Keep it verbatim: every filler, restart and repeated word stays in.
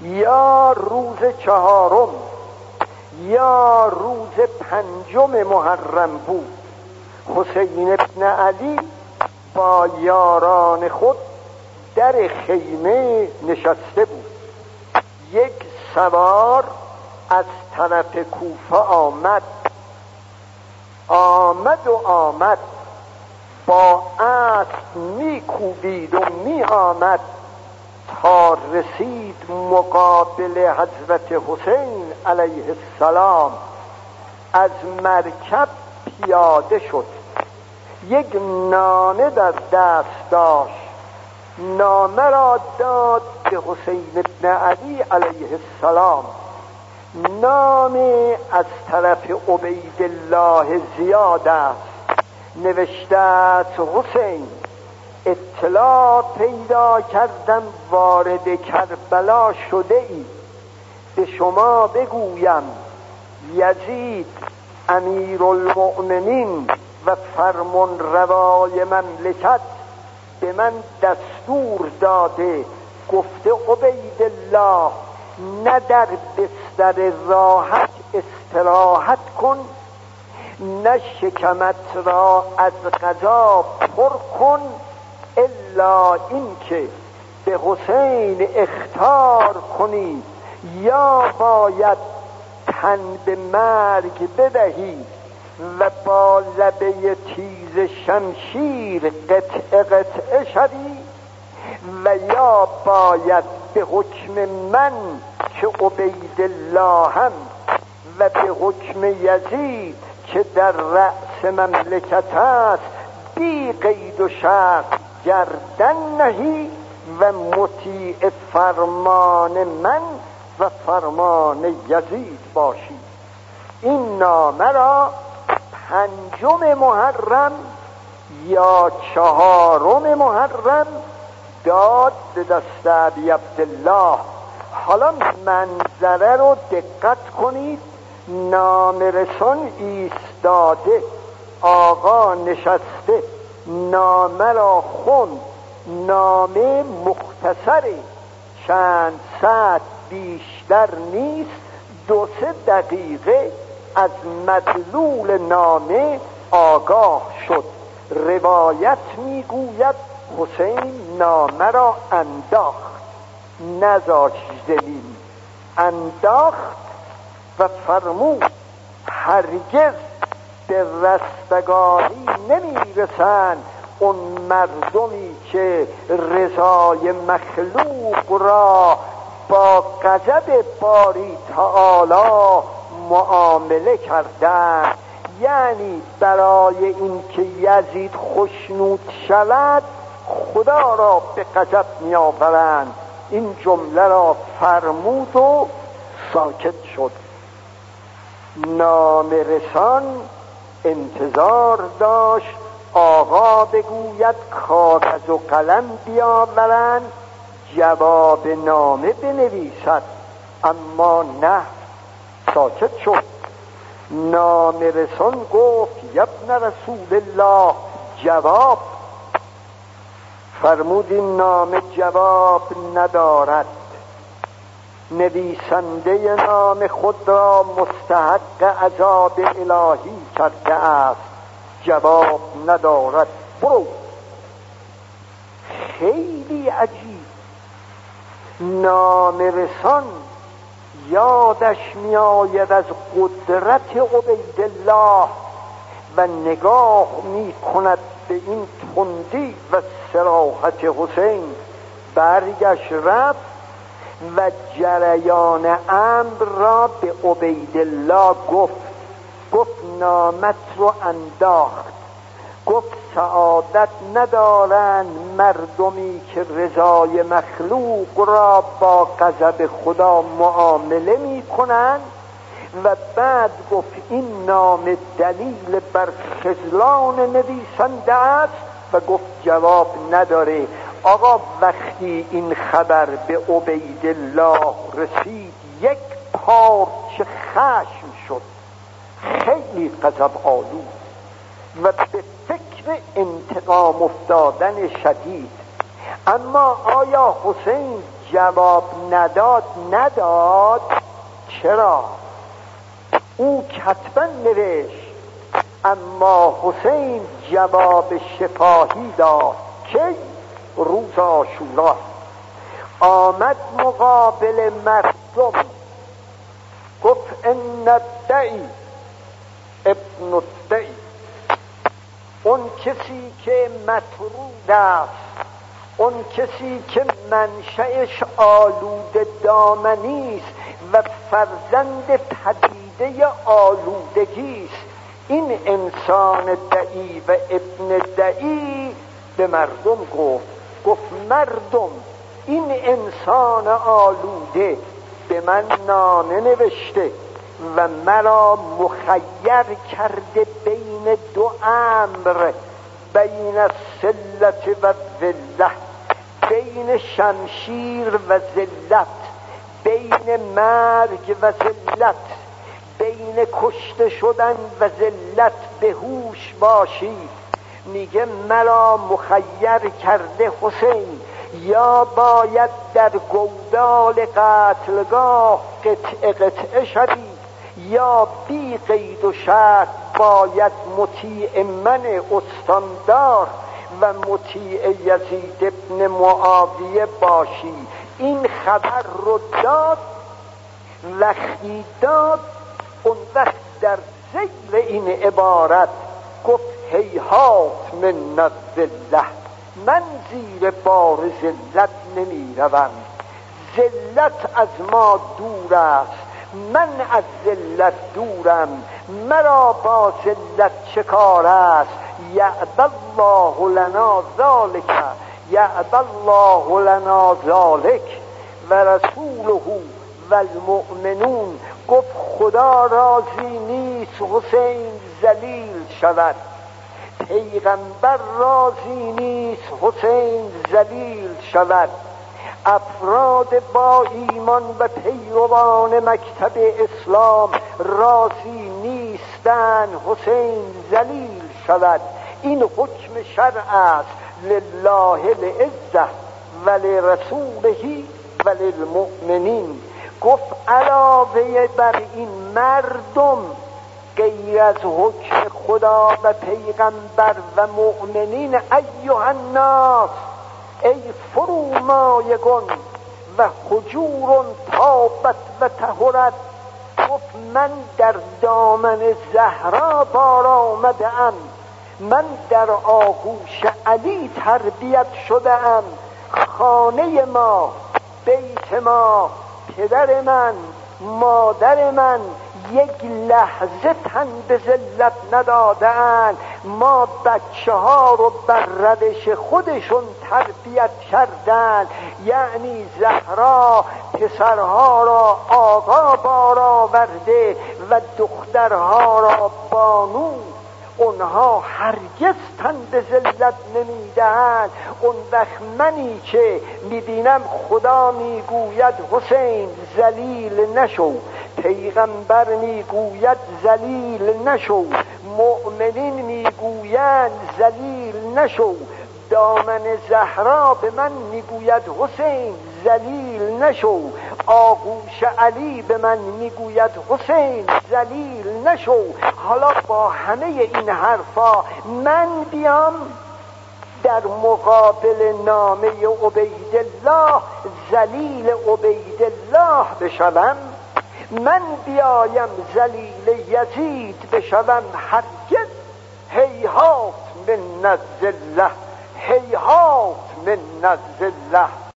یا روز چهارم یا روز پنجم محرم بود. حسین ابن علی با یاران خود در خیمه نشسته بود. یک سوار از طرف کوفه آمد آمد و آمد با اسب می کوبید و می آمد تا رسید مقابل حضرت حسین علیه السلام. از مرکب پیاده شد، یک نامه در دست داشت، نامه را داد به حسین ابن علی علیه السلام. نامه از طرف عبیدالله زیاد است. نوشته است: حسین، اطلاع پیدا کردم وارد کربلا شده ای. به شما بگویم یزید امیر المؤمنین و فرمان روای مملکت به من دستور داده، گفته عبیدالله نه در بستر راحت استراحت کن، نه شکمت را از غذا پر کن، الا اینکه به حسین اخطار کنی یا باید تن به مرگ بدهی و با لبه تیز شمشیر قطعه قطعه شوی، و یا باید به حکم من که عبیدالله هم و به حکم یزید که در رأس مملکت است بی قید و شرط گردن نهی و مطیع فرمان من و فرمان یزید باشی. این نامه را پنجم محرم یا چهارم محرم داد به دست ابی عبدالله. حالا منظره رو دقت کنید. نامه رسان ایستاده، آقا نشسته، نامه را خوند. نامه مختصره، چند ساعت بیشتر نیست. دو سه دقیقه از مدلول نامه آگاه شد. روایت میگوید حسین نامه را انداخت، نذاشت زمین، انداخت و فرمود هرگز به رستگاری نمیرسند اون مردمی که رضای مخلوق را با غضب باری تعالی معامله کردند. یعنی برای اینکه یزید خوشنود شود خدا را به غضب می آورند. این جمله را فرمود و ساکت شد. نامه رسان انتظار داشت آقا بگوید کاغذ و قلم بیاورند جواب نامه بنویسد، اما نه، ساکت شد. نامه رسان گفت یا ابن رسول الله جواب. فرمود این نامه جواب ندارد، نویسنده نام خود را مستحق عذاب الهی کرده است، جواب ندارد، برو. خیلی عجیب. نامه رسان یادش می آید از قدرت عبیدالله و نگاه می کند به این تندی و صراحت حسین. برگشت رفت و جریان امر را به عبیدالله گفت. گفت نامت رو انداخت. گفت سعادت ندارند مردمی که رضای مخلوق را با غضب خدا معامله می کنند. و بعد گفت این نام دلیل بر خذلان نویسنده است و گفت جواب نداره. آقا وقتی این خبر به عبیدالله رسید یک پارچه خشم شد، خیلی غضب آلود و به فکر انتقام افتادن شدید. اما آیا حسین جواب نداد نداد چرا؟ او کتبا نوشت اما حسین جواب شفاهی داد که روز عاشورا آمد مقابل مردم گفت ان الدعی ابن الدعی، اون کسی که مطرود است، اون کسی که منشأش آلوده دامنی است و فرزند پدیده آلودگی است، این انسان دعی و ابن دعی به مردم گفت گفت مردم این انسان آلوده به من نامه نوشته و مرا مخیر کرده بین دو امر، بین السلة و ذلة، بین شمشیر و ذلت، بین مرگ و ذلت، بین کشته شدن و ذلت. به هوش باشید. میگه مرا مخیر کرده حسین، یا باید در گودال قتلگاه قطعه قطعه شوی، یا بی قید و شرط باید مطیع من استاندار و مطیع یزید ابن معاویه باشی. این خبر رو داد، وقتی داد اون وقت در ذیل این عبارت گفت هیهات من الذلة، من زیر بار ذلت نمی روم، ذلت از ما دور است، من از ذلت دورم، مرا با ذلت چه کار است؟ یعبی الله لنا ذالک، یعبی الله لنا ذالک و رسوله و المؤمنون. گفت خدا راضی نیست حسین ذلیل شود، پیغمبر راضی نیست حسین ذلیل شود، افراد با ایمان و پیروان مکتب اسلام راضی نیستن حسین ذلیل شود. این حکم شرع است، لله العزة و لرسوله و للمؤمنین. گفت علاوه بر این مردم غیر از حکم خدا و پیغمبر و مؤمنین، ایها الناس، ای فرومایگان و حجور تابت و طهرت. گفت من در دامن زهرا بار آمده ام، من در آغوش علی تربیت شده ام، خانه ما، بیت ما، پدر من، مادر من یک لحظه تن به ذلت ندادن. ما بچه ها رو بر روش خودشون تربیت کردن، یعنی زهرا پسرها را آقا بار آورده و دخترها را بانو. اونها هرگز تن به ذلت نمیدهند. اون وقت منی که میبینم خدا میگوید حسین ذلیل نشو، پیغمبر میگوید ذلیل نشو، مؤمنین میگویند ذلیل نشو، دامن زهرا به من میگوید حسین ذلیل نشو، آغوش علی به من میگوید حسین ذلیل نشو. حالا با همه این حرفا من بیام در مقابل نامه عبیدالله ذلیل عبیدالله بشوم؟ من بیایم ذلیل یزید بشوم؟ هرگز. هیهات من الذلة، هیهات من الذلة.